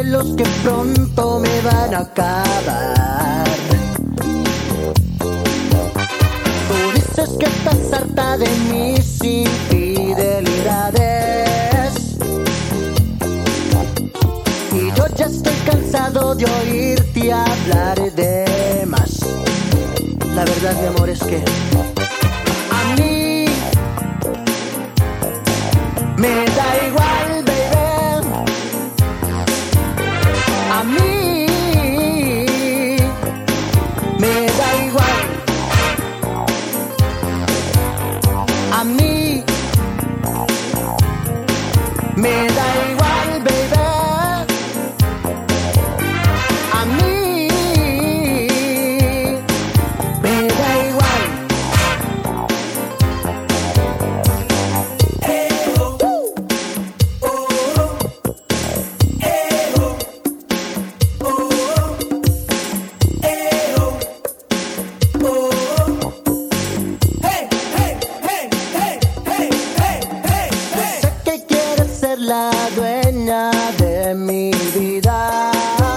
celos que pronto me van a acabar. Tú dices que estás harta de mis infidelidades, y yo ya estoy cansado de oírte hablar de más. La verdad, mi amor, es que a mí me da igual, baby. A mí me da igual. A mí me da igual, baby. A mí me da igual. Sé que quieres ser la dueña de mi vida,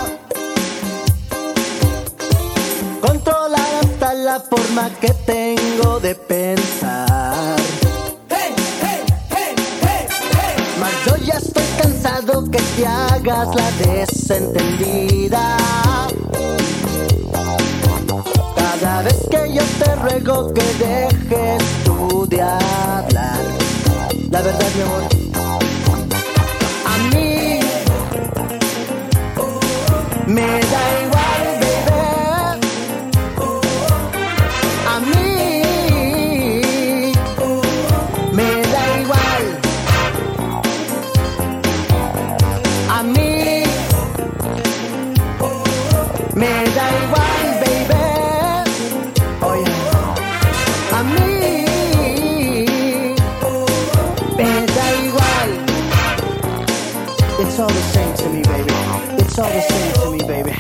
controlar hasta la forma que tengo de pensar. Mas yo ya estoy cansado que te hagas la desentendida. Cada vez que yo te ruego que dejes tú de hablar. La verdad, mi amor, a mí me da igual, baby. A mí me da igual. A mí me da igual, baby. Oye, a mí me da igual. It's all the same to me, baby. It's all the same to me, baby.